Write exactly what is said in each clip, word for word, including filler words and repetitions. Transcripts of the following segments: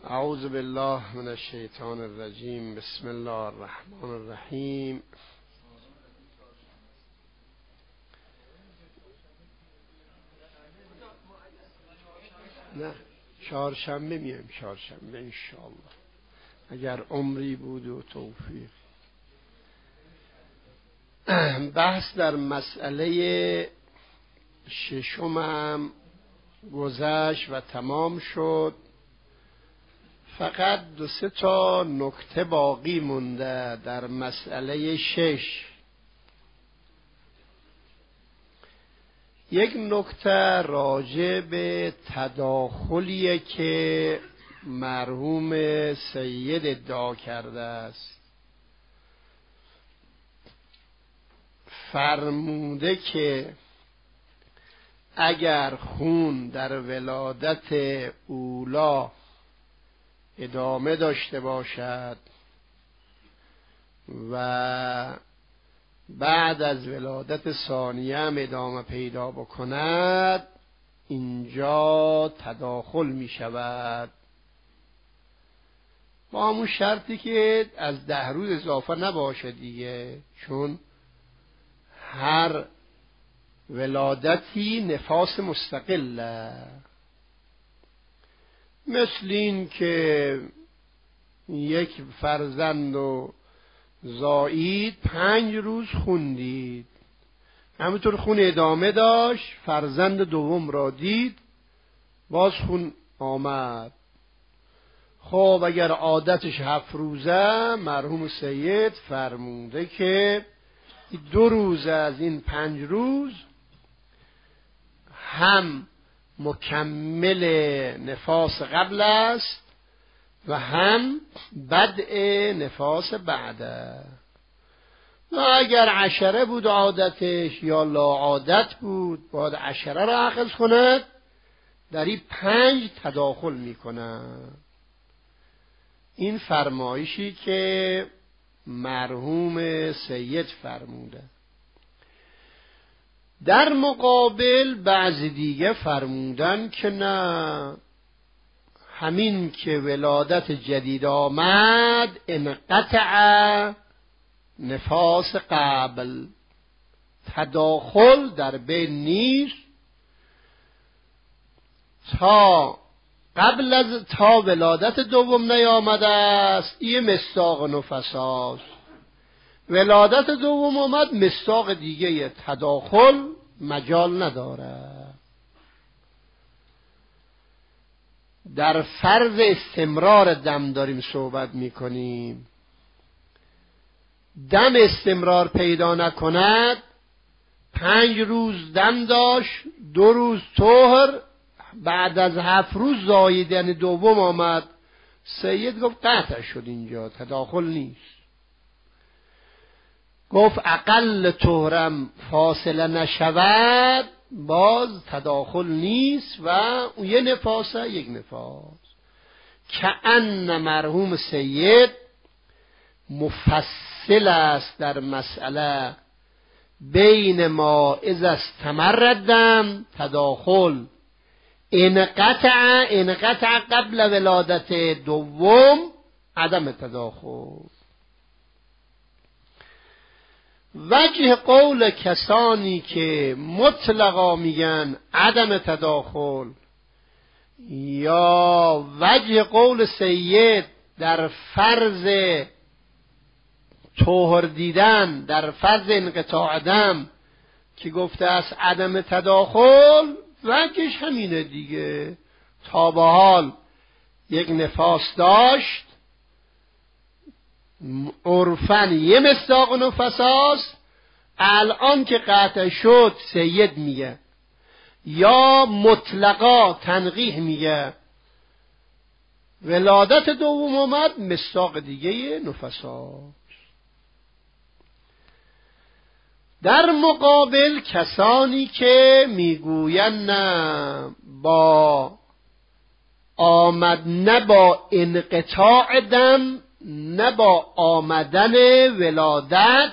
اعوذ بالله من الشیطان الرجیم. بسم الله الرحمن الرحیم. نه، چهارشنبه میایم، چهارشنبه انشاءالله اگر عمری بود و توفیق. بحث در مسئله ششمم گذشت و تمام شد. فقط دو سه تا نکته باقی مونده در مسئله شش. یک نکته راجع به تداخلیه که مرحوم سید ادعا کرده است. فرموده که اگر خون در ولادت اولا ادامه داشته باشد و بعد از ولادت ثانیه هم ادامه پیدا بکند، اینجا تداخل می شود، با همون شرطی که از ده روز اضافه نباشه دیگه، چون هر ولادتی نفاس مستقله. مثل این که یک فرزند و زایید پنج روز خوندید، همینطور خون ادامه داشت، فرزند دوم را دید باز خون آمد. خب اگر عادتش هفت روزه، مرحوم سید فرموده که دو روز از این پنج روز هم مکمل نفاس قبل است و هم بدء نفاس بعده. و اگر عشره بود عادتش یا لا عادت بود، باید عشره را اخذ کند، در این پنج تداخل میکند. این فرمایشی که مرحوم سید فرموده. در مقابل بعضی دیگه فرمودن که نه، همین که ولادت جدید آمد انقطع نفاس قبل، تداخل در بین نیست تا قبل از تا ولادت دوم نیامده است. این مصداق نفساست. ولادت دوم آمد، مصداق دیگه تداخل مجال نداره. در فرض استمرار دم داریم صحبت میکنیم. دم استمرار پیدا نکند، پنج روز دم داشت، دو روز طهر، بعد از هفت روز زاید یعنی دوم آمد، سید گفت قطع شد، اینجا تداخل نیست. گفت اقل طهرم فاصله نشود، باز تداخل نیست و اون یه نفاسه یک نفاس. که ان مرحوم سید مفصل است در مسئله بین ما از استمردم تداخل انقطع انقطع قبل ولادت دوم عدم تداخل. وجه قول کسانی که مطلقا میگن عدم تداخل، یا وجه قول سید در فرض طهر دیدن، در فرض انقطاع دم که گفته است عدم تداخل، وجهش همینه دیگه. تا به حال یک نفاس داشت، عرفاً یه مصداق نفساست، الان که قطع شد سید میگه، یا مطلقا تنقیح میگه ولادت دوم آمد، مصداق دیگه نفساست. در مقابل کسانی که میگوین نه با آمد، نه با انقطاع دم، نه با آمدن ولادت،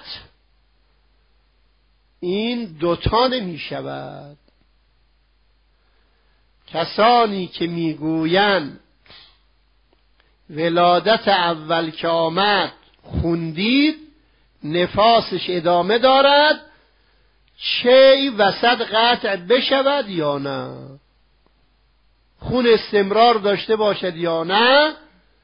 این دوتا نمی شود. کسانی که میگویند ولادت اول که آمد خوندید نفاسش ادامه دارد، چه وسط قطع بشود یا نه، خون استمرار داشته باشد یا نه.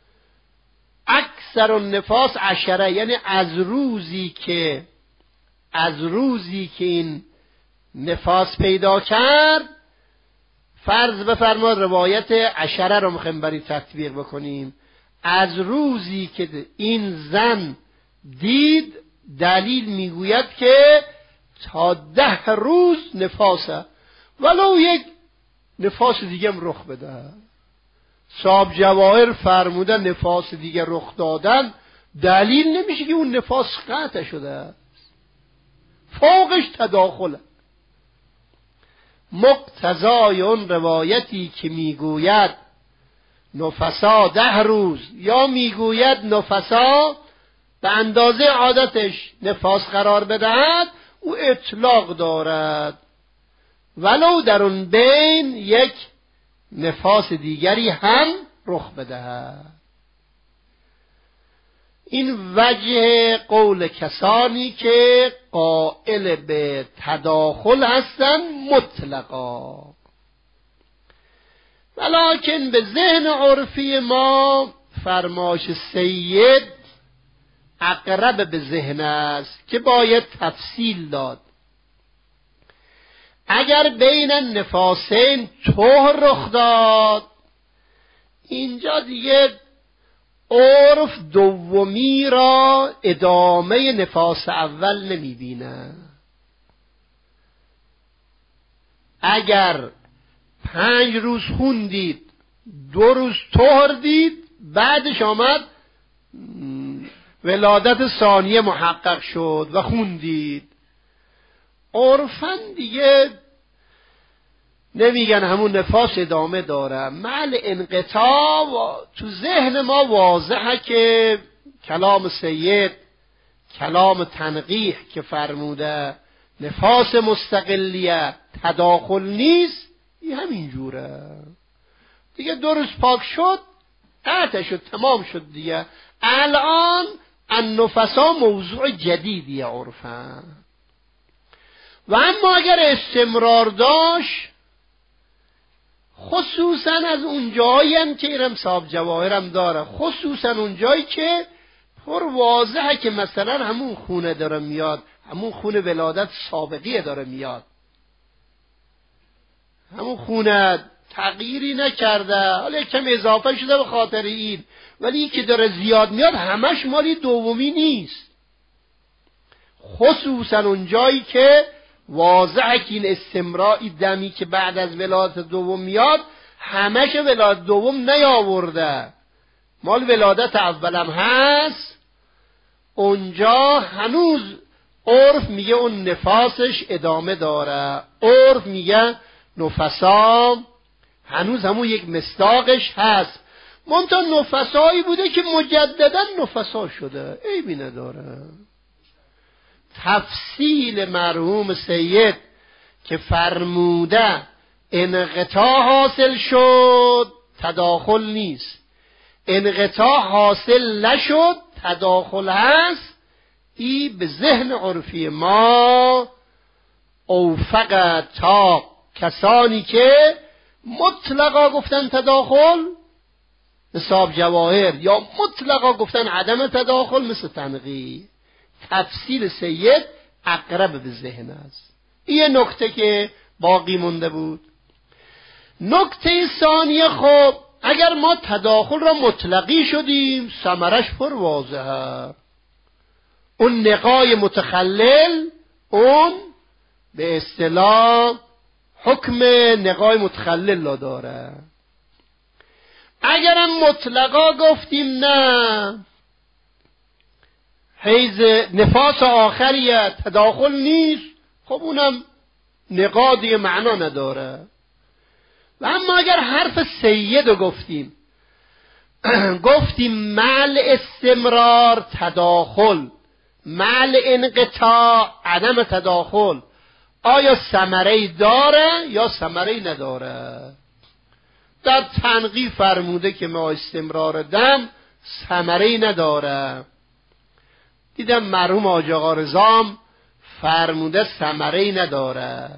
اکثر النفاس عشره، یعنی از روزی که از روزی که این نفاس پیدا کرد، فرض بفرما روایت عشره رو میخوایم برای تطبیق بکنیم، از روزی که این زن دید دلیل میگوید که تا ده روز نفاسه، ولو یک نفاس دیگه هم رخ بده. صاحب جواهر فرمودن نفاس دیگه رخ دادن دلیل نمیشه که اون نفاس قطع شده است، فوقش تداخله. مقتضای اون روایتی که میگوید نفسا ده روز، یا میگوید نفسا به اندازه عادتش نفاس قرار بدهد، او اطلاق دارد ولو در اون بین یک نفاس دیگری هم رخ بدهد. این وجه قول کسانی که قائل به تداخل هستند مطلقا. ولکن به ذهن عرفی ما فرمایش سید اقرب به ذهن است که باید تفصیل داد. اگر بین نفاسین طهر رخ داد، اینجا دیگه عرف دومی را ادامه نفاس اول نمی بینه. اگر پنج روز خوندید، دو روز طهر دید، بعدش آمد ولادت ثانیه محقق شد و خوندید، عرفاً دیگه نمیگن همون نفاس ادامه داره. مع انقطاع و تو ذهن ما واضحه که کلام سید کلام تنقیح که فرموده نفاس مستقلیه تداخل نیست، این همین جوره دیگه. دو روز پاک شد، قطع شد، تمام شد دیگه. الان النفسا موضوع جدیدیه عرفاً. و اما اگر استمرار داشت، خصوصا از اون جایی هم که ایرم صاحب جواهرم داره، خصوصا اون جایی که پر واضحه که مثلا همون خونه داره میاد، همون خونه ولادت سابقیه داره میاد، همون خونه تغییری نکرده، حالا کم اضافه شده به خاطر این، ولی که داره زیاد میاد همش مالی دومی نیست. خصوصا اون جایی که واضحه که این استمراری دمی که بعد از ولادت دوم میاد همش ولادت دوم نیاورده، مال ولادت اولم هست، اونجا هنوز عرف میگه اون نفاسش ادامه داره. عرف میگه نفسا هنوز همون یک مصداقش هست، منتها نفسایی بوده که مجددا نفسا شده، عیبی نداره. تفصیل مرحوم سید که فرموده انقطاع حاصل شد تداخل نیست، انقطاع حاصل نشد تداخل هست، ای به ذهن عرفی ما اوفق تا کسانی که مطلقا گفتن تداخل مثل جواهر، یا مطلقا گفتن عدم تداخل مثل تنقیح. تفصیل سید اقرب به ذهن است. این نکته که باقی مونده بود. نکته ثانیه، خب اگر ما تداخل را مطلقی شدیم ثمرش پر واضحه، اون نقای متخلل اون به اصطلاح حکم نقای متخلل را داره. اگرم مطلقا گفتیم نه حیز نفاس آخریه تداخل نیست، خب اونم نقادی معنا نداره. و اما اگر حرف سید رو گفتیم گفتیم مع استمرار تداخل، مع انقطاع عدم تداخل، آیا ثمره داره یا ثمره نداره؟ در تنقیح فرموده که ما استمرار دم ثمره‌ای نداره. دیدم مرحوم حاج آقا رضا فرموده ثمره‌ای نداره،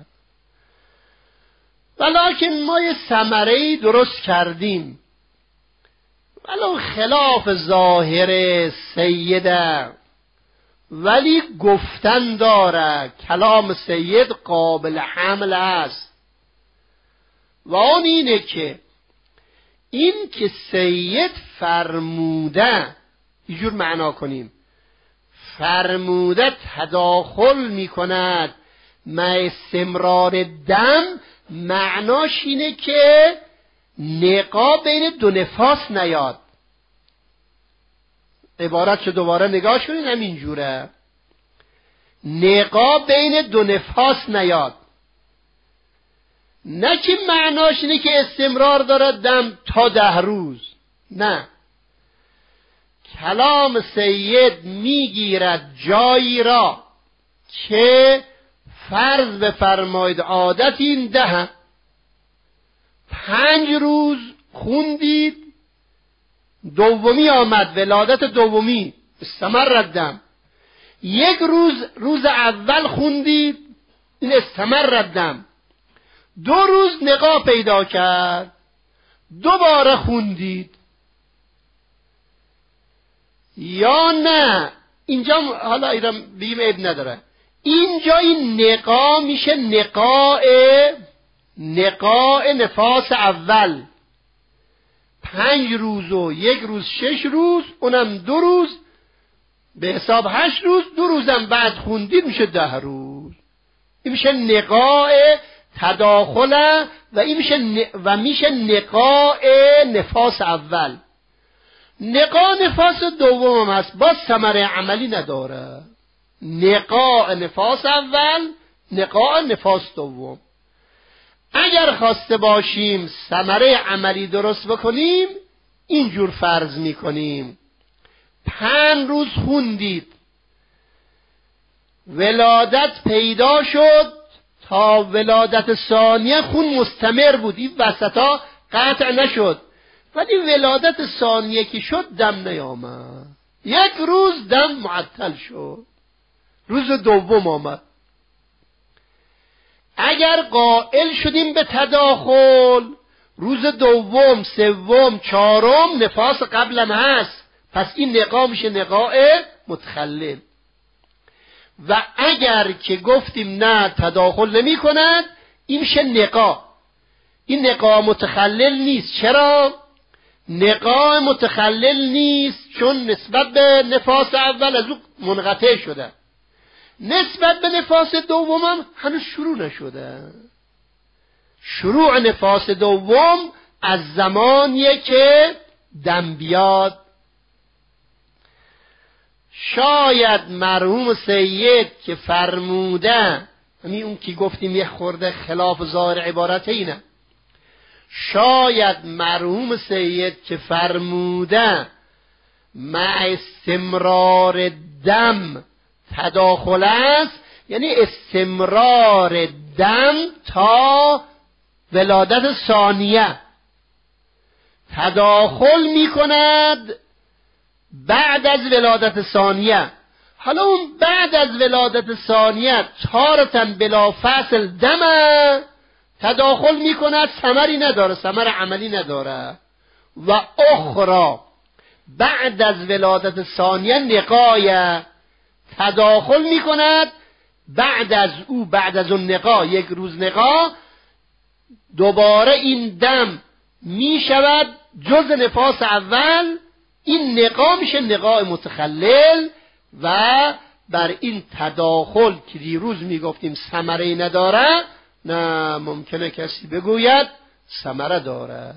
ولکن ما یه ثمره‌ای درست کردیم، ولو خلاف ظاهر سیده، ولی گفتن داره. کلام سید قابل حمل است و آن اینه که این که سید فرموده، اینجور معنا کنیم، فرموده تداخل میکند مع استمرار دم، معناش اینه که نقا بین دو نفاس نیاد. عبارت رو دوباره نگاه کنید، همین جوره، نقا بین دو نفاس نیاد. نه که معناش اینه که استمرار داره دم تا ده روز، نه. کلام سید میگیرد جایی را که فرض بفرمایید عادت این ده پنج روز خوندید، دومی آمد ولادت دومی استمر الدم، یک روز روز اول خوندید این استمر الدم، دو روز نقا پیدا کرد دوباره خوندید. یا نه اینجا حالا ایران بگیم عیب نداره، اینجا این نقا میشه نقاء نقاء نفاس اول، پنج روز و یک روز شش روز، اونم دو روز به حساب هشت روز، دو روزم بعد خوندید میشه ده روز. این میشه نقاء تداخله و این میشه ن... و میشه نقاء نفاس اول. نقاء نفاس دوم هم هست، باز ثمره عملی نداره. نقاء نفاس اول، نقاء نفاس دوم. اگر خواسته باشیم ثمره عملی درست بکنیم، اینجور فرض میکنیم پنج روز خوندید، ولادت پیدا شد، تا ولادت ثانیه خون مستمر بود، این وسطا قطع نشد، ولی ولادت ثانیه که شد دم نیامد، یک روز دم معطل شد، روز دوم آمد. اگر قائل شدیم به تداخل، روز دوم، سوم، چهارم نفاس قبلم هست، پس این نقا میشه نقاء متخلل. و اگر که گفتیم نه تداخل نمی کند، این میشه نقا، این نقا متخلل نیست. چرا؟ نقا متخلل نیست چون نسبت به نفاس اول از اون منقطع شده، نسبت به نفاس دوم هم هنوز شروع نشده. شروع نفاس دوم از زمانیه که دم بیاد. شاید مرحوم سید که فرموده، همین اون که گفتیم یه خورده خلاف ظاهر عبارت اینه، شاید مرحوم سید که فرموده مع استمرار دم تداخل است، یعنی استمرار دم تا ولادت ثانیه، تداخل می کند بعد از ولادت ثانیه. حالا اون بعد از ولادت ثانیه تارتن بلا فصل دمه، تداخل می کند، ثمری نداره، ثمر عملی نداره. و اخرى بعد از ولادت ثانیه نقایه، تداخل می کند بعد از او، بعد از اون نقا، یک روز نقا، دوباره این دم می شود جز نفاس اول، این نقا میشه نقاء متخلل. و بر این تداخل که دیروز میگفتیم ثمره نداره، نه ممکنه کسی بگوید ثمره داره.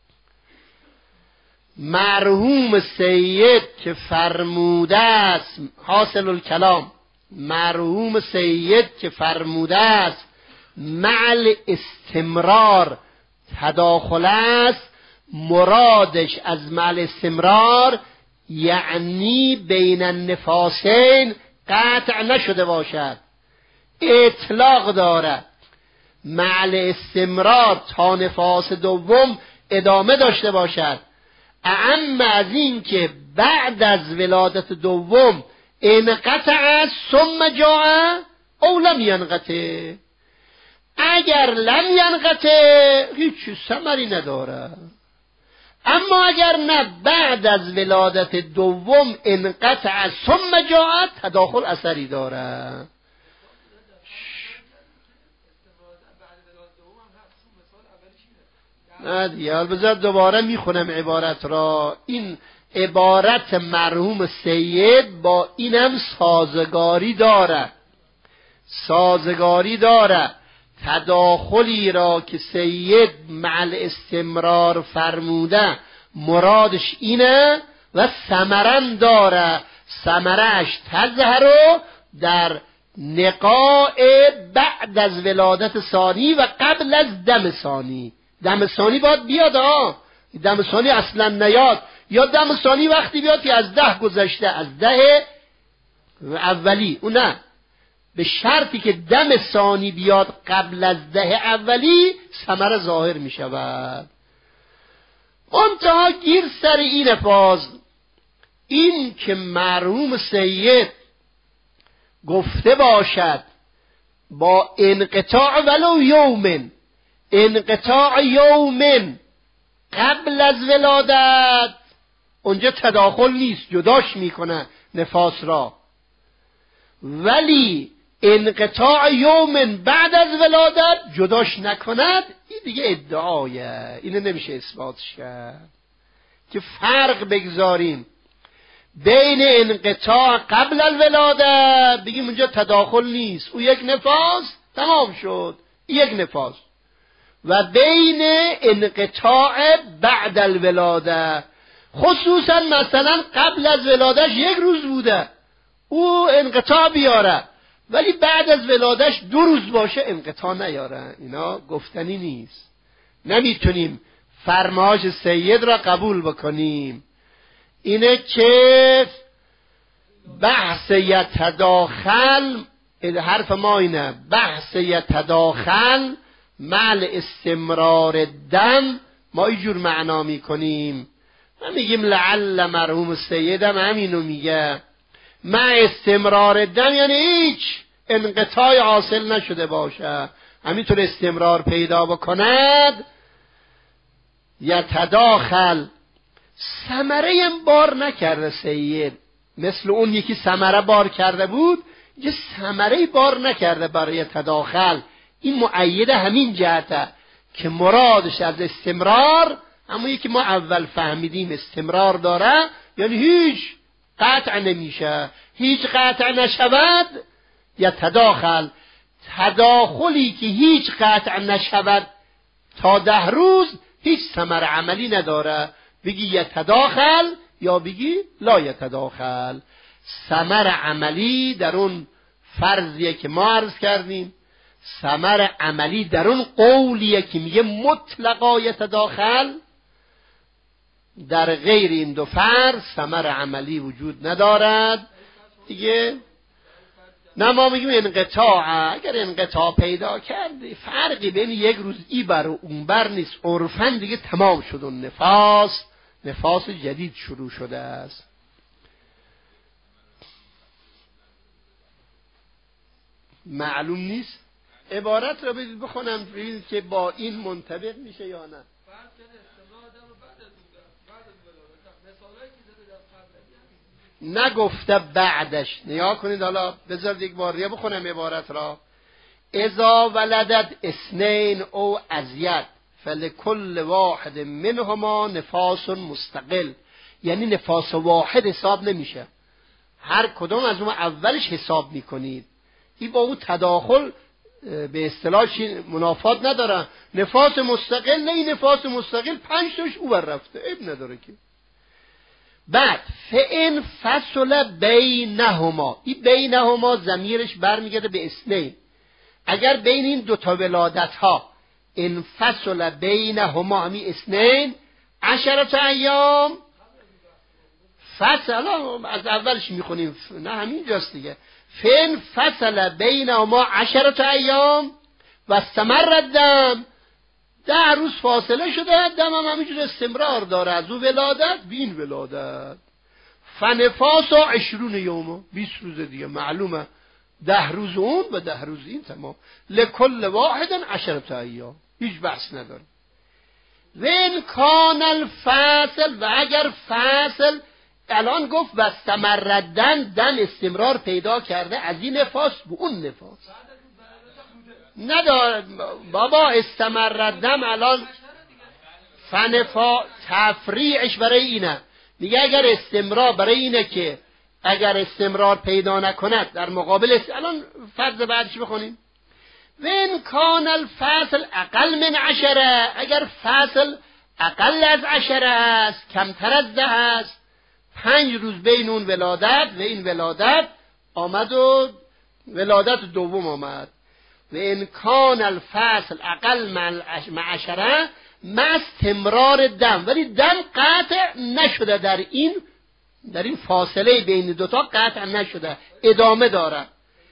مرحوم سید که فرموده است، حاصل الکلام، مرحوم سید که فرموده است مع استمرار تداخل است، مرادش از مع استمرار یعنی بین النفاسین قطع نشده باشد، اطلاق دارد. مع استمرار تا نفاس دوم ادامه داشته باشد. اعم از این که بعد از ولادت دوم انقطع ثم جاء او لم ینقطع، اگر لم ینقطع هیچ ثمری نداره، اما اگر نه بعد از ولادت دوم انقطع ثم جاء تداخل اثری داره. نه دیگه بذار دوباره میخونم عبارت را. این عبارت مرحوم سید با اینم سازگاری داره، سازگاری داره. تداخلی را که سید مع الاستمرار فرموده مرادش اینه و ثمرن داره. ثمرش تظهر در نقاء بعد از ولادت ثانی و قبل از دم ثانی. دم ثانی باید بیاد ها، دم ثانی اصلا نیاد، یا دم ثانی وقتی بیاد که از ده گذشته، از ده اولی، اون نه، به شرطی که دم ثانی بیاد قبل از ده اولی ثمره ظاهر می شود. منتها گیر سر این فاز این که مرحوم سید گفته باشد با انقطاع ولو یومن، انقطاع یومن قبل از ولادت، اونجا تداخل نیست، جداش میکنه نفاس را، ولی انقطاع یومن بعد از ولادت جداش نکند، این دیگه ادعایه، اینو نمیشه اثباتش کرد. که فرق بگذاریم بین انقطاع قبل الولادت، بگیم اونجا تداخل نیست، او یک نفاس تمام شد، یک نفاس، و بین انقطاع بعد الولاده، خصوصا مثلا قبل از ولادش یک روز بوده او انقطاع بیاره، ولی بعد از ولادش دو روز باشه انقطاع نیاره، اینا گفتنی نیست. نمیتونیم فرمایش سید را قبول بکنیم. اینه که بحث یتداخل، حرف ما اینه، بحث یتداخل مع استمرار دم ما اینجور معنا میکنیم. ما میگیم لعل مرحوم سیدم همینو میگه، مع استمرار دم یعنی هیچ انقطاع حاصل نشده باشه، همینطور استمرار پیدا بکند. یتداخل ثمره هم بار نکرده سید، مثل اون یکی ثمره بار کرده بود، یه ثمره بار نکرده برای تداخل. این مؤید همین جهته که مرادش از استمرار همون یکی ما اول فهمیدیم استمرار داره، یعنی هیچ قطع نمیشه، هیچ قطع نشود. یا تداخل، تداخلی که هیچ قطع نشود تا ده روز هیچ ثمر عملی نداره، بگی یتداخل یا بگی لا یتداخل. ثمر عملی در اون فرضیه که ما عرض کردیم، ثمر عملی در اون قولیه که میگه مطلقا یتداخل، در غیر این دو فرض ثمر عملی وجود ندارد دیگه. نه ما میگیم انقطاع، اگر انقطاع پیدا کردی فرقی بین یک روز ای بر و اون بر نیست، عرفاً دیگه تمام شد اون نفاس، نفاس جدید شروع شده است. معلوم نیست عبارت را بدید بخونم ببینید که با این منطبق میشه یا نه. نگفته بعدش، نیا کنید حالا بذارید یک بار دیگه بخونم عبارت را. اذا ولدت اثنین او ازید فلکل واحد منهما نفاس مستقل، یعنی نفاس واحد حساب نمیشه، هر کدوم از اون اولش حساب میکنید. این با اون تداخل به اصطلاح منافات نداره. نفاس مستقل، نه این نفاس مستقل پنج تاش او بر رفته، عیب نداره که. بعد فإن فصل بینهما، این بینهما ضمیرش برمیگرده به اثنین. اگر بین این دو تا ولادت ها ان فصل بینهما همی اثنین عشرة ایام، فصل از اولش میخونیم، نه همین جاست دیگه. فإن فصل بینهما عشرة ایام و استمر الدم ده روز فاصله شده، دم هم همینجور استمرار داره از او ولادت بین ولادت. فنفاس و عشرون یوم، بیست روز دیگه معلومه، ده روز اون و ده روز این تمام. لکل واحد عشرة ایام، هیچ بحث نداره. و این کان الفصل، و اگر فصل الان گفت و استمردن، دن استمرار پیدا کرده از این نفاس به اون نفاس نداره بابا. استمردن الان فنفا تفریعش برای اینه، دیگه اگر استمرار برای اینه که اگر استمرار پیدا نکند در مقابل است. الان فرض بعدش بخونیم. و این کان الفصل اقل من عشره، اگر فصل اقل از عشره است، کمتر از ده است، پنج روز بین اون ولادت و این ولادت آمد و ولادت دوم آمد. و این کان الفصل اقل من عشره مع استمرار دم، ولی دم قطع نشده، در این در این فاصله بین دوتا قطع نشده، ادامه داره.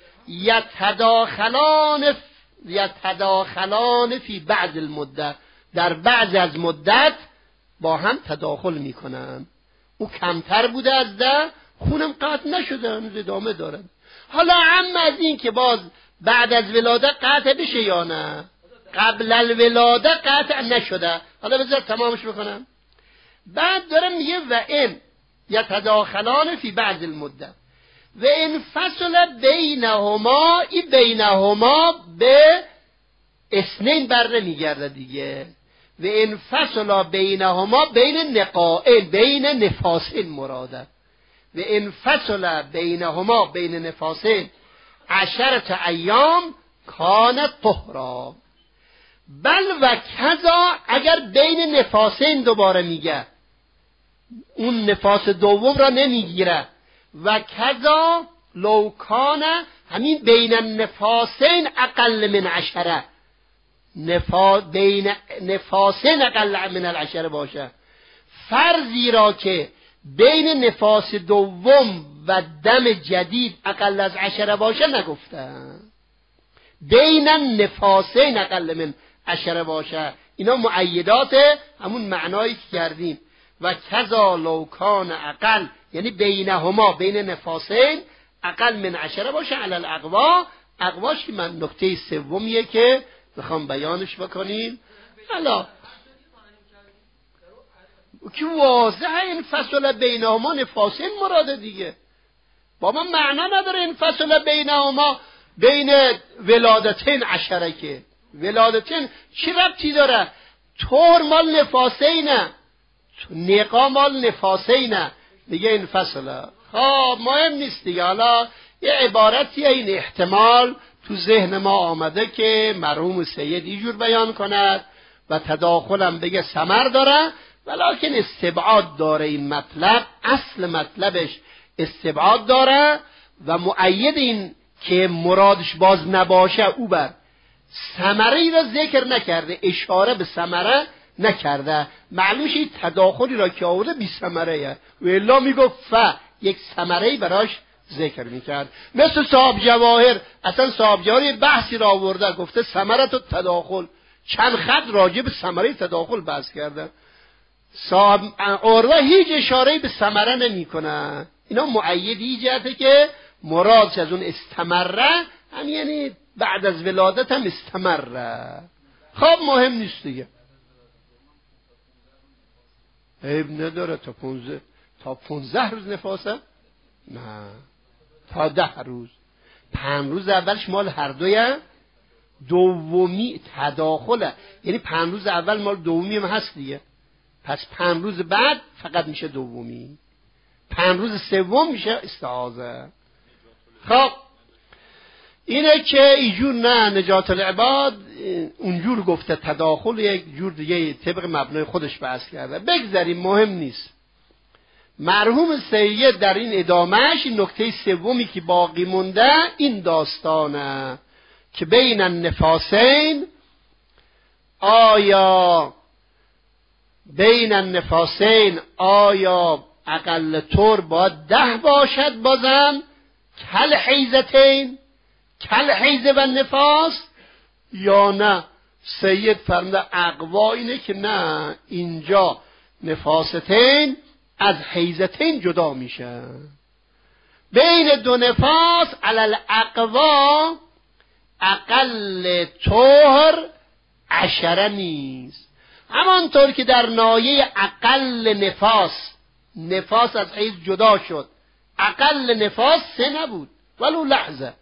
یتداخلان یتداخلان فی بعض المدت، در بعض از مدت با هم تداخل میکنن. او کمتر بوده از ده، خونم قطع نشده، هنوز ادامه داره. حالا هم از این که باز بعد از ولادت قطع بشه یا نه، قبل الولاده قطع نشده. حالا بذار تمامش بکنم. بعد داره میگه و این یتداخلان فی بعض المدت و این فصل بینهما، این بینهما به اثنین بر نمیگرده دیگه. و این فصل بینهما بین نقائل، بین نفاسین مراده. و این فصل بینهما بین نفاسین عشرت ایام کانت طهرا. بل و کذا، اگر بین نفاسین دوباره میگه، اون نفاس دوم را نمیگیره. و کذا لو کان، همین بین النفاسین اقل من عشره، نفا بین نفاسین اقل من العشره باشه. فرضی را که بین نفاس دوم و دم جدید اقل از عشره باشه نگفتن، بین النفاسین اقل من عشره باشه. اینا مؤیدات همون معنایی که کردیم. و کذا لو کان اقل، یعنی بینهما بین نفاسین اقل من عشره باشه. علی الاقوا، اقواش که من نکته سومیه که میخوام بیانش بکنیم. حالا که واضحه این فصل بینهما نفاسین مراده دیگه. بابا معنا نداره این فصل بینهما بین ولادتین عشره، که ولادتین چی ربطی داره؟ طور مال نفاسینه، نقا مال نفاسینه دیگه. این فصله خب مهم نیست دیگه. حالا یه عبارتی این احتمال تو ذهن ما آمده که مرحوم سید اینجور بیان کند و تداخلم بگه ثمر داره، ولیکن استبعاد داره. این مطلب اصل مطلبش استبعاد داره و مؤید این که مرادش باز نباشه او بر ثمره ای را ذکر نکرده، اشاره به ثمره نکرده. معلومش این تداخلی را که آورده بی ثمره و الا میگفت ف یک ثمره براش ذکر میکرد. مثل صاحب جواهر، اصلا صاحب جواهر بحثی را آورده، گفته ثمره تو تداخل، چند خط راجع به ثمره تداخل بحث کرده. صاحب عروه هیچ اشاره به ثمره نمیکنه. اینا مؤیدی جهته که مراد از اون استمره هم یعنی بعد از ولادت هم استمره. خب مهم نیست دیگه، عیب نداره. تا پونزه تا پونزه روز نفاسه؟ نه، تا ده روز. پنج روز اولش مال هر دویه، دومی تداخله، یعنی پنج روز اول مال دومی هم هست دیگه. پس پنج روز بعد فقط میشه دومی، پنج روز سوم میشه استعاذه. خب اینه که اینجور نه، نجات العباد اونجور گفته تداخل، یک جور دیگه طبق مبنای خودش بحث کرده. بگذاریم، مهم نیست. مرحوم سید در این ادامهش این نکته سومی که باقی مونده این داستانه که بین النفاسین، آیا بین النفاسین آیا اقل طور باید ده باشد بازم کل حیزتین، کل حیزه و نفاس، یا نه سید فرموده اقوا اینه که نه، اینجا نفاستین از حیزتین جدا میشه. بین دو نفاس علل اقوا اقل طهر عشره نیست. همانطور که در نایه اقل نفاس، نفاس از حیز جدا شد، اقل نفاس سه نبود ولو لحظه،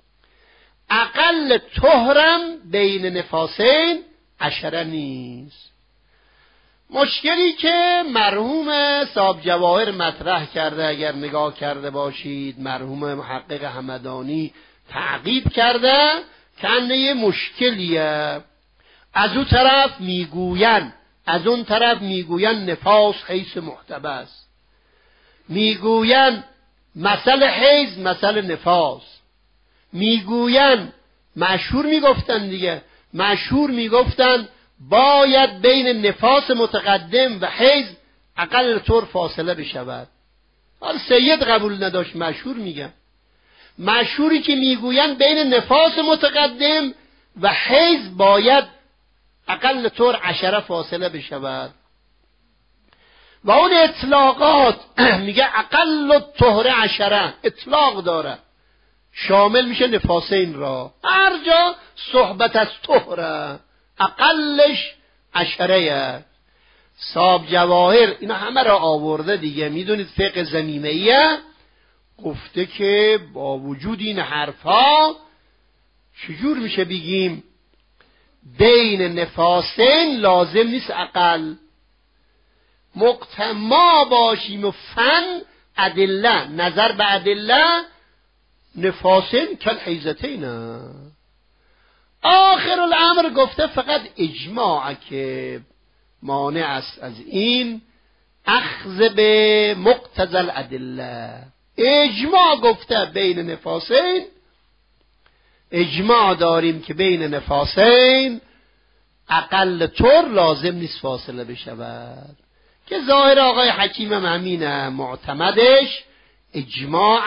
اقل طهرم بین نفاسین عشره نیست. مشکلی که مرحوم صاحب جواهر مطرح کرده، اگر نگاه کرده باشید، مرحوم محقق همدانی تعقیب کرده، کنه یه مشکلیه. از اون طرف میگوین، از اون طرف میگوین نفاس حیث محتبس، میگوین مسئله حیز مسئله نفاس، میگوین مشهور میگفتن دیگه، مشهور میگفتن باید بین نفاس متقدم و حیز اقل طور فاصله بشود. حال سید قبول نداشت، مشهور میگن، مشهوری که میگوین بین نفاس متقدم و حیز باید اقل طور عشره فاصله بشود. و اون اطلاقات میگه اقل طهر عشره، اطلاق داره، شامل میشه نفاسین را، هر جا صحبت از طهره اقلش عشره. صاحب جواهر اینا همه را آورده دیگه، میدونید فقه زمیمه‌ایه، گفته که با وجود این حرفا چجور میشه بگیم بین نفاسین لازم نیست اقل، مقتما باشیم و فن ادله، نظر به ادله، نفاسین کل حیزتین. آخر الامر گفته فقط اجماع که مانع است از این، اخذ به مقتضی الادله. اجماع گفته بین نفاسین، اجماع داریم که بین نفاسین اقل طور لازم نیست فاصله بشود، که ظاهر آقای حکیم هم همینه، معتمدش اجماع.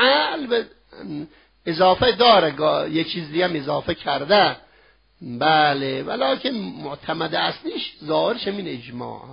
اضافه داره، یه چیز دیگه هم اضافه کرده، بله، ولیکن معتمد اصلیش ظاهرش همین اجماع.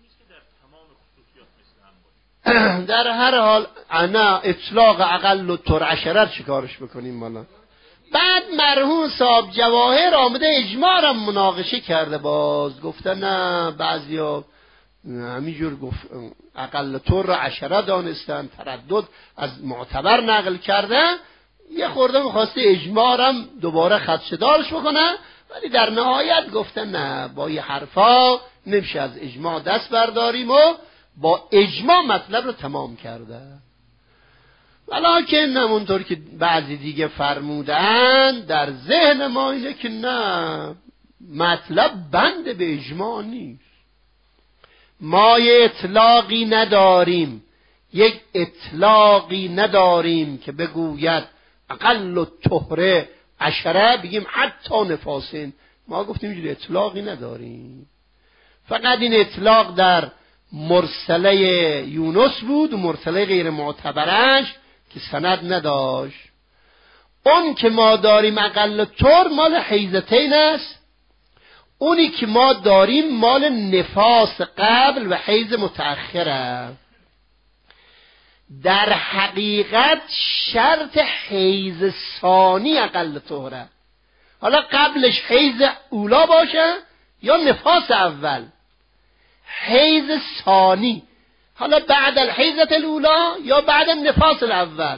در هر حال انا اطلاق اقل و طور عشره چیکارش بکنیم مالا؟ بعد مرحوم صاحب جواهر آمده اجماع را مناقشه کرده، باز گفته نه، بعضیا همینجور گفت اقل طور را عشره دانستن، تردد از معتبر نقل کرده، یه خورده میخواسته اجماع را دوباره خدشه‌دارش بکنه، ولی در نهایت گفته نه، با یه حرفا نمیشه از اجماع دست برداریم و با اجماع مطلب رو تمام کرده. ولیکن همونطور که بعضی دیگه فرمودن در ذهن ما اینه که نه، مطلب بند به اجماع نیست، ما یه اطلاقی نداریم، یک اطلاقی نداریم که بگوید اقل و طهره عشره بگیم حتی نفاسین، ما گفتیم اینجوری اطلاقی نداریم. فقط این اطلاق در مرسله یونس بود و مرسله غیر معتبرش که سند نداشت. اون که ما داریم اقل طور مال حیزتین است، اونی که ما داریم مال نفاس قبل و حیز متأخره. در حقیقت شرط حیز ثانی اقل طهره، حالا قبلش حیز اولا باشه یا نفاس اول، حیز ثانی، حالا بعد الحیزت الاولا یا بعد النفاس الاول.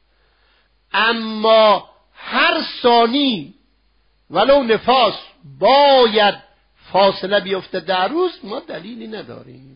اما هر ثانی ولو نفاس باید فاصله بیفته در روز، ما دلیلی نداریم،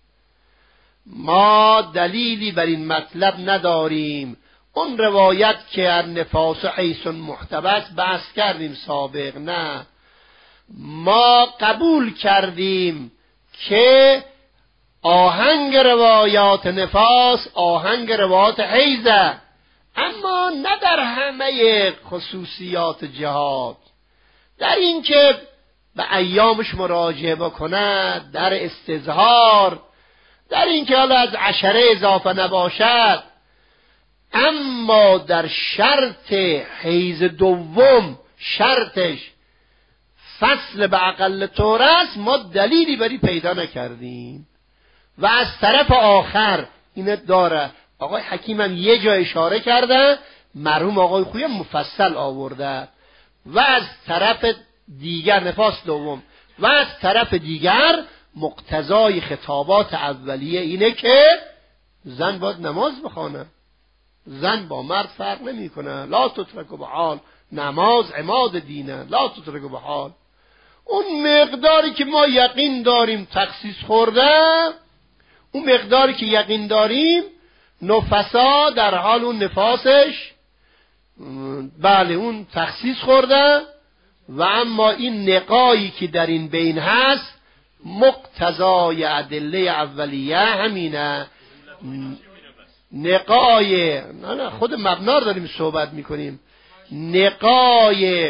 ما دلیلی بر این مطلب نداریم. اون روایت که النفاس حیث محتبس بحث کردیم سابق، نه، ما قبول کردیم که آهنگ روایات نفاس آهنگ روایات حیزه، اما نه در همه خصوصیات جهاد، در این که به ایامش مراجعه بکنه، در استظهار، در این که حالا از عشره اضافه نباشد. اما در شرط حیز دوم شرطش فصل به اقل طور است، ما دلیلی بری پیدا نکردیم. و از طرف آخر اینه داره آقای حکیم هم یه جا اشاره کرده، مرحوم آقای خویی مفصل آورده. و از طرف دیگر نفاس دوم و از طرف دیگر مقتضای خطابات اولیه اینه که زن باید نماز بخونه، زن با مرد فرق نمی کنه. لا تترک به حال، نماز عماد دینه، لا تترک به حال. اون مقداری که ما یقین داریم تخصیص خورده، اون مقداری که یقین داریم نفسا در حال اون نفاسش بله اون تخصیص خورده. و اما این نقایی که در این بین هست مقتضای ادله اولیه همینه. نقای نه نه خود مبنا رو داریم صحبت میکنیم. نقای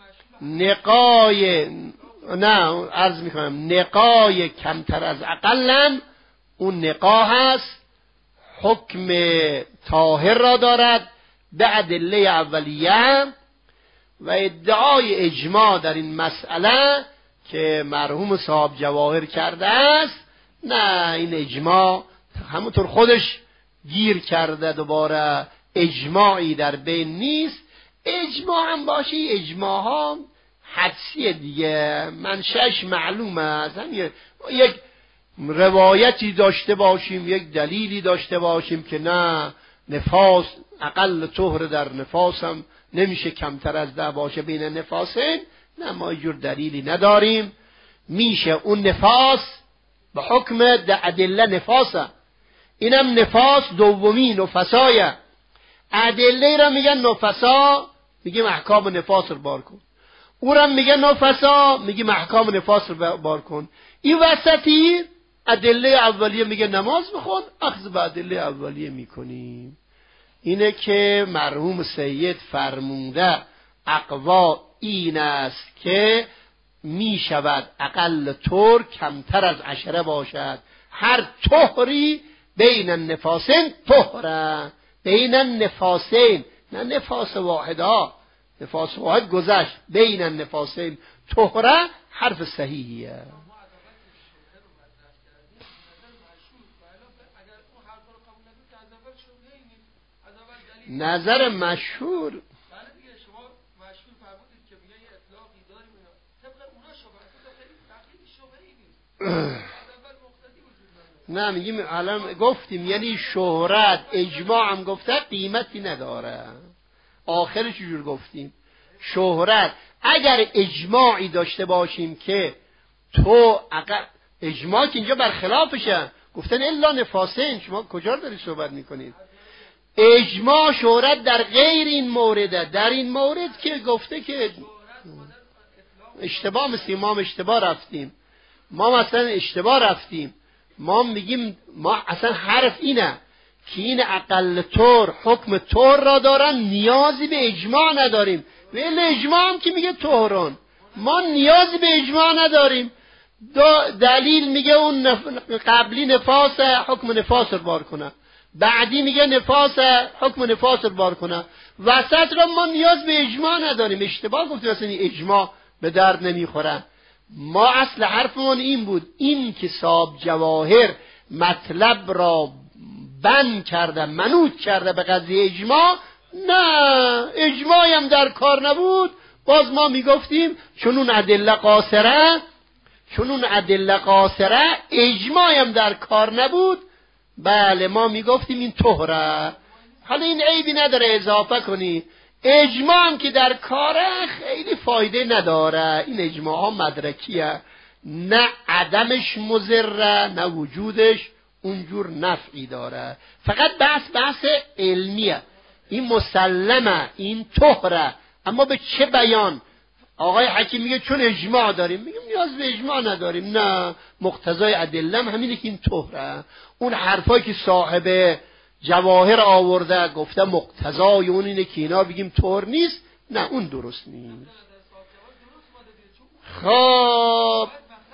نقای نه عرض میکنم نقای کمتر از اقلن اون نقا هست، حکم طاهر را دارد به ادله اولیه. و ادعای اجماع در این مسئله که مرحوم صاحب جواهر کرده است، نه این اجماع همونطور خودش گیر کرده، دوباره اجماعی در بین نیست. اجماع هم باشه، اجماع ها حدسیه دیگه، منشأش معلومه. از هم یک روایتی داشته باشیم، یک دلیلی داشته باشیم که نه نفاس اقل طهر در نفاس هم نمیشه کمتر از ده باشه بین نفاسین، نه ما جور دلیلی نداریم. میشه اون نفاس به حکم ادله نفاسه، اینم نفاس دومی نفسایه. ادله را میگن نفسا، میگیم احکام نفاس رو بار کن. او را میگن نفسا، میگیم احکام نفاس رو بار کن. این وسطی ادله اولیه میگه نماز بخون، اخذ به ادله اولیه میکنیم. اینه که مرحوم سید فرموده اقوا این است که می شود اقل طور کمتر از عشره باشد. هر طهری بین النفاسین طهره، بین النفاسین، نه نفاس واحده، نفاس واحد گذشت، بین النفاسین طهره حرف صحیحیه. نظر مشهور نه میگیم الان گفتیم یعنی شهرت اجماع هم گفته قیمتی نداره. آخرش جور گفتیم شهرت اگر اجماعی داشته باشیم که تو اگر اجماع که اینجا برخلافشه، گفتن الا نفاسین، شما کجا داری صحبت میکنید؟ اجماع شهرت در غیر این مورده، در این مورد که گفته که اشتباه، مثل ما هم اشتباه رفتیم، ما مثلا اشتباه رفتیم. ما میگیم ما اصلا حرف اینه که این اقل طور حکم طور را دارن، نیازی به اجماع نداریم. ولی اجماع هم که میگه طهران، ما نیازی به اجماع نداریم. دلیل میگه اون نف... قبلی نفاس حکم نفاس رو بار کنه، بعدی میگه نفاس حکم نفاس رو بار کنه، وسط را ما نیاز به اجماع نداریم. اشتباه گفتیم اصلا اجماع به درد نمیخوره. ما اصل حرفمون این بود، این که صاحب جواهر مطلب را بند کرده، منوط کرده به قضیه اجماع، نه اجماعی هم در کار نبود. باز ما میگفتیم چون اون ادله قاصره، چون اون ادله قاصره اجماعی هم در کار نبود، بله ما میگفتیم این طهره. حالا این عیبی نداره اضافه کنی، اجماع هم که در کاره خیلی فایده نداره. این اجماع ها مدرکیه، نه عدمش مضره نه وجودش اونجور نفعی داره، فقط بحث بحث علمیه. این مسلمه، این طهره، اما به چه بیان؟ آقای حکیم میگه چون اجماع داریم، میگیم نیاز به اجماع نداریم، نه مقتضای ادله همینه که این طهره. اون حرفایی که صاحب جواهر آورده گفته مقتضای اون اینه که اینا بگیم طهر نیست، نه اون درست نیست. خب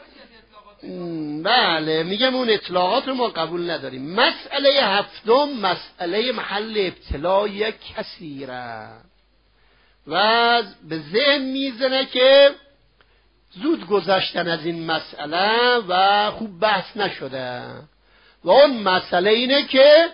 بله میگم اون اطلاقات رو ما قبول نداریم. مسئله هفتم مسئله محل ابتلای کثیره و به ذهن میزنه که زود گذشتن از این مسئله و خوب بحث نشده و اون مسئله اینه که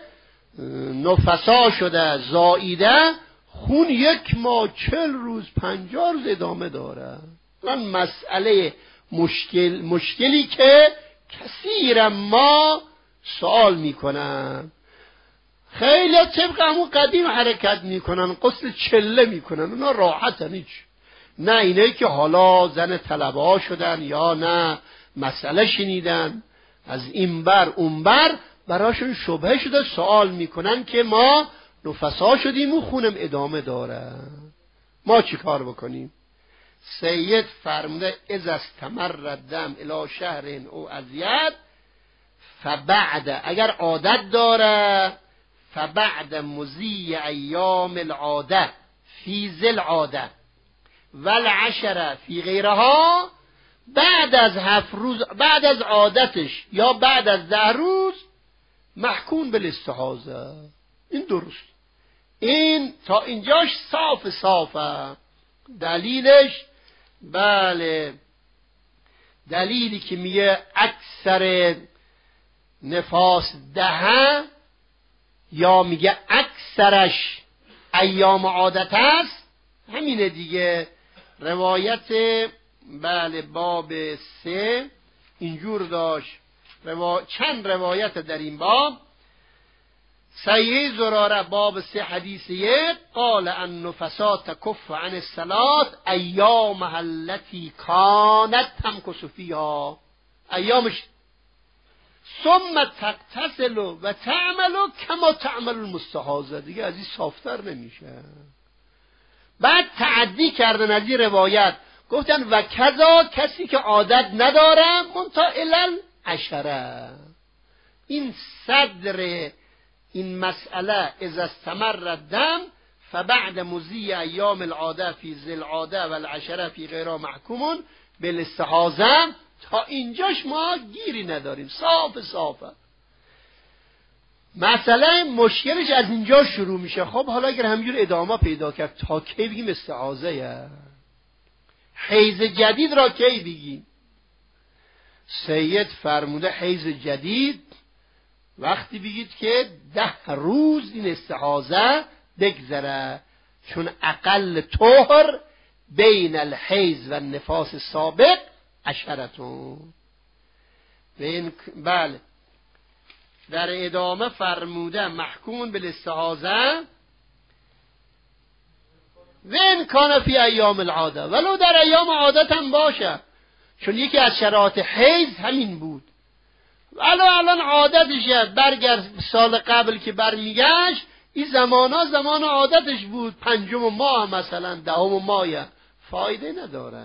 نفسا شده زاییده، خون یک ماه چل روز پنجاه روز ادامه داره. من مسئله مشکل مشکلی که کثیر ما سوال میکنن، خیلی طبق همون قدیم حرکت میکنن، غسل چله میکنن، اونا راحتن هیچ. نه اینه که حالا زن طلبه ها شدن یا نه مسئله شنیدن از این بر اون بر، براشون شبهه شده سوال میکنن که ما نفسا شدیم و خونم ادامه داره، ما چی کار بکنیم؟ سید فرموده از استمر الدم الی شهر او ازید فبعد، اگر عادت داره فبعد مضی ایام العاده فی ذی العاده والعشره فی غیرها، بعد از هفت روز بعد از عادتش یا بعد از ده روز محکوم بالاستحاضه. این درست، این تا اینجاش صاف صافه. دلیلش بله دلیلی که میگه اکثر نفاس دهه یا میگه اکثرش ایام عادت است، همینه دیگه. روایت بله باب سه اینجور داشت، روا... چند روایت در این باب. سیه زراره باب سه حدیث یک قال ان نفسا تکف عن الصلاة ایام التي کانت تمکث فیها، ایامش ثم تغتسل و تعمل کما تعمل المستحاضه، دیگه از این صافتر نمیشه. بعد تعدی کردن از این روایت، گفتن و کذا کسی که عادت نداره منتا الال عشره. این صدر این مسئله از استمر الدم فبعد مضی ایام العاده فی ذی العاده والعشره فی غیرها محکوم بالاستحاضه، تا اینجاش ما گیری نداریم، صاف صافه. مسئله مشکلش از اینجا شروع میشه. خب حالا اگر همینجور ادامه پیدا کرد تا کی بگیم استعاضه؟ حیض جدید را کی بگیم؟ سید فرموده حیض جدید وقتی بگید که ده روز این استعاضه بگذره، چون اقل طهر بین الحیض و النفاس سابق عشرتون. بله در ادامه فرموده محکوم بالاستحاضه و ان کان فی ایام العاده، ولو در ایام عادت هم باشه، چون یکی از شرایط حیض همین بود. ولو الان عادتشه، برگرد سال قبل که برمیگشت، این زمانا زمان عادتش بود، پنجم ماه مثلا دهم ماه، فایده نداره.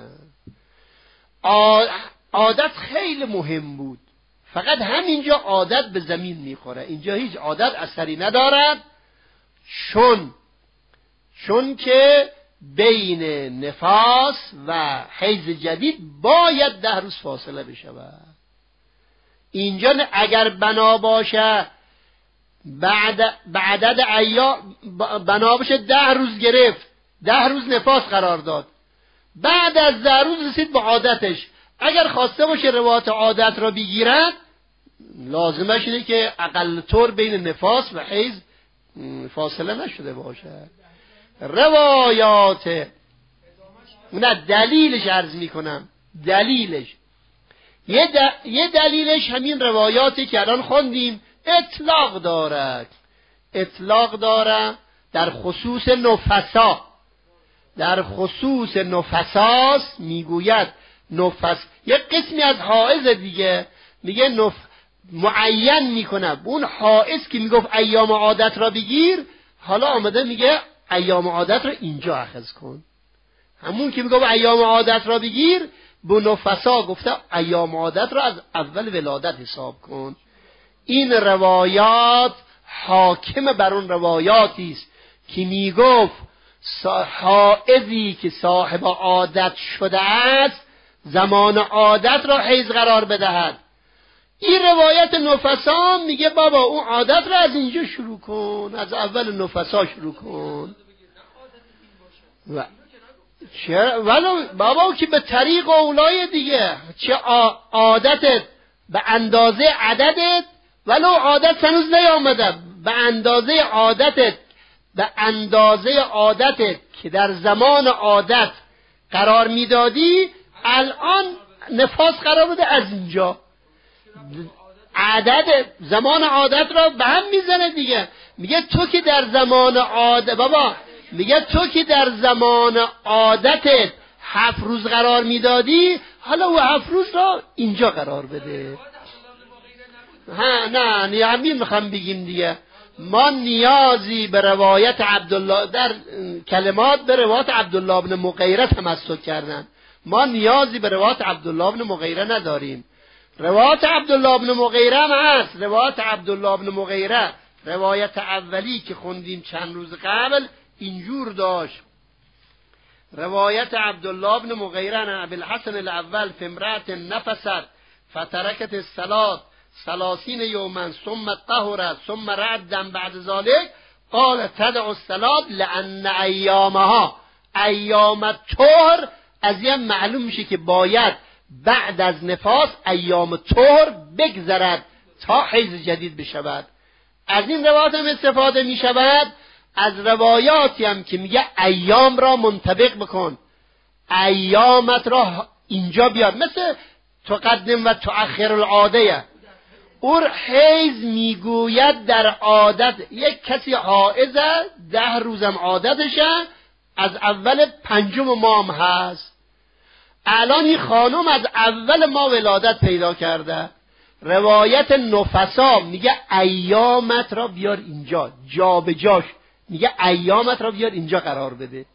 عادت خیلی مهم بود، فقط همینجا عادت به زمین میخوره، اینجا هیچ عادت اثری ندارد، چون چون که بین نفاس و حیض جدید باید ده روز فاصله بشود. اینجا اگر بنا باشه بعد بعدد ایام بنا باشه ده روز گرفت، ده روز نفاس قرار داد، بعد از ده روز رسید به عادتش، اگر خواسته باشه روایت عادت را بگیرد لازمش اینه که اقل طور بین نفاس و حیض فاصله نشده باشه. روایات نه دلیلش عرض میکنم، دلیلش یه, د... یه دلیلش همین روایاتی که الان خوندیم اطلاق دارد، اطلاق داره در خصوص نفسا، در خصوص نفساست میگوید نفس، یک قسمی از حائض دیگه میگه نف... معین میکنه اون حائض که میگفت ایام عادت را بگیر، حالا آمده میگه ایام عادت را اینجا اخذ کن. همون که میگفت ایام عادت را بگیر به نفسا گفته ایام عادت را از اول ولادت حساب کن. این روایات حاکم بر اون روایاتی است که میگفت حائضی که صاحب عادت شده است زمان عادت را حیض قرار بدهد. این روایت نفسا میگه بابا اون عادت را از اینجا شروع کن، از اول نفسا شروع کن. و چرا ولو بابا که به طریق اولای دیگه، چه عادتت به اندازه عددت، ولو عادت هنوز نیامده، به اندازه عادتت، به اندازه عادتت که در زمان عادت قرار میدادی، الان نفاس قرار بده از اینجا عدد زمان عادت را به هم میزنه دیگه. میگه تو که در زمان عادت بابا میگه تو که در زمان عادتت هفت روز قرار میدادی، حالا او هفت روز را اینجا قرار بده. ها نه نه همین میخوام بگیم دیگه. ما نیازی به روایت عبدالله در کلمات به روایت عبدالله بن مغیره تمسک کردن، ما نیازی به روایت عبدالله بن مغیره نداریم. روایت عبدالله بن مغیره هم هست. روایت عبدالله بن مغیره روایت اولی که خوندیم چند روز قبل اینجور داشت. روایت عبدالله بن مغیره عن ابی الحسن الاول فی امرأة نفست فترکت الصلاة ثلاثین یوما ثم طهرت ثم رعد بعد ذلك قال تدع الصلاة لان ایامها ایام الطهر. از این معلوم میشه که باید بعد از نفاس ایام طهر بگذرد تا حیض جدید بشود. از این روایات هم استفاده میشود. از روایاتی هم که میگه ایام را منطبق بکن، ایامت را اینجا بیار، مثل تقدم و تؤخر العاده. او حیض میگوید در عادت یک کسی حائضه ده روزم عادتشه، از اول پنجم مام هست. الان این خانم از اول ما ولادت پیدا کرده. روایت نفسا میگه ایامت را بیار اینجا، جا به جاش میگه ایامت را بیار اینجا قرار بده.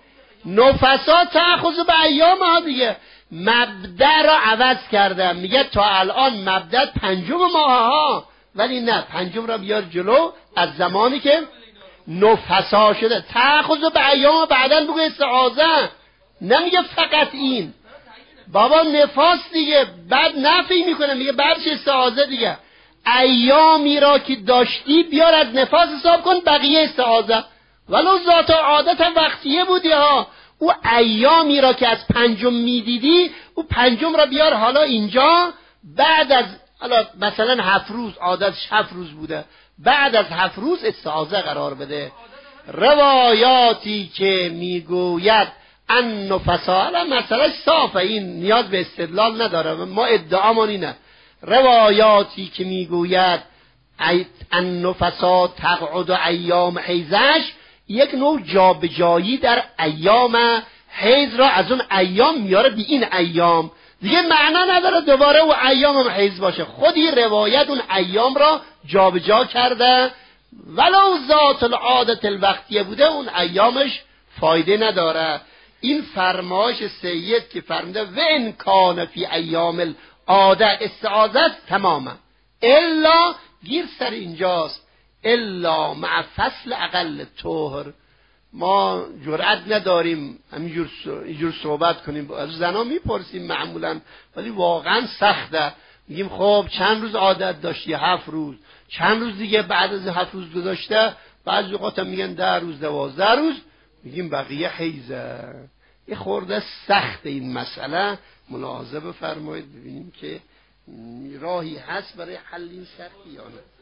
نفسا تأخذ به ایام ها دیگه، مبدأ را عوض کرده، میگه تا الان مبدأ پنجم ماه ها، ولی نه، پنجم را بیار جلو از زمانی که نفسا شده. تأخذ به ایام بعداً بگو استعاذه، نمیگه فقط این. بابا نفاس دیگه بعد نفی میکنه، میگه بعدش استعاذه دیگه. ایامی را که داشتی بیار از نفاس حساب کن، بقیه استعاذه. ولو ذات عادت هم وقتیه بودی ها، او ایامی را که از پنجم میدیدی، او پنجم را بیار حالا اینجا، بعد از حالا مثلا هفت روز، عادتش هفت روز بوده، بعد از هفت روز استعاذه قرار بده. روایاتی که میگوید ان نفسا، مسئله صافه، این نیاز به استدلال نداره، ما ادعامون اینه. روایاتی که میگوید ان نفسا تقعد ایام حیزش، یک نوع جابجایی در ایام حیز را از اون ایام میاره به این ایام، دیگه معنا نداره دوباره او ایام هم حیز باشه. خودی روایت اون ایام را جابجا کرده، ولو ذات العادت الوقتیه بوده، اون ایامش فایده نداره. این فرمایش سید که فرموده و ان کان فی ایام العاده استعاذت تماما، الا گیر سر اینجاست، الا مع فصل اقل طهر. ما جرأت نداریم همینجور اینجور صحبت کنیم، از زنا میپرسیم معمولا، ولی واقعا سخته. میگیم خب چند روز عادت داشتی؟ هفت روز. چند روز دیگه بعد از هفت روز گذاشته؟ بعضی اوقات هم میگن ده روز، دوازده روز. میگیم بقیه حیزه. یه خورده سخت این مسئله، ملاحظه بفرمایید ببینیم که راهی هست برای حل این سختی یا نه.